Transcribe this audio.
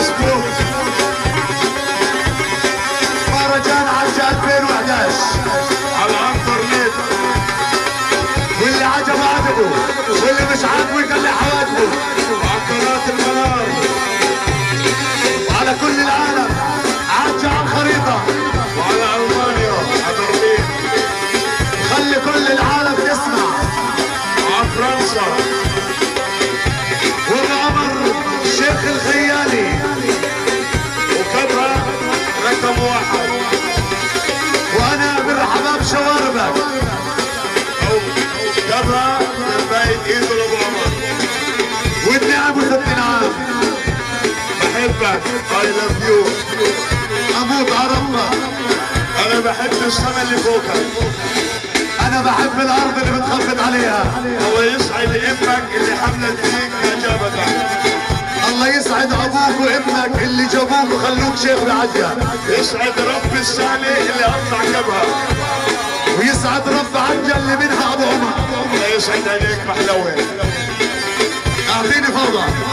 مظبوط. مهرجان عجة 2011 على الانترنت، واللي عجبه عجبه، واللي مش عاجبه يقلع حواجبه. وعلى قناة المنار وعلى كل العالم، عجة على الخريطة وعلى المانيا على برلين. خلي كل العالم تسمع. وعلى فرنسا وبعمر الشيخ الخيالي وكبرى رقم 1. وانا بالحباب شواربك كبرى من بيت ايده لابو عمر. والنعم وست نعم. بحبك I love you. اموت على ربك. انا بحب السما اللي فوقك. انا بحب الارض اللي بتخبط عليها. الله يسعد ابنك اللي حملت فيك اجابتك. الله يسعد ابوك وابنك اللي جابوك وخلوك شيخ بعجة. يسعد رب السالة اللي قطع جبهة. ويسعد رب عجة اللي منها ابو عمر. الله يسعد عليك محلوة. اعطيني فرضة.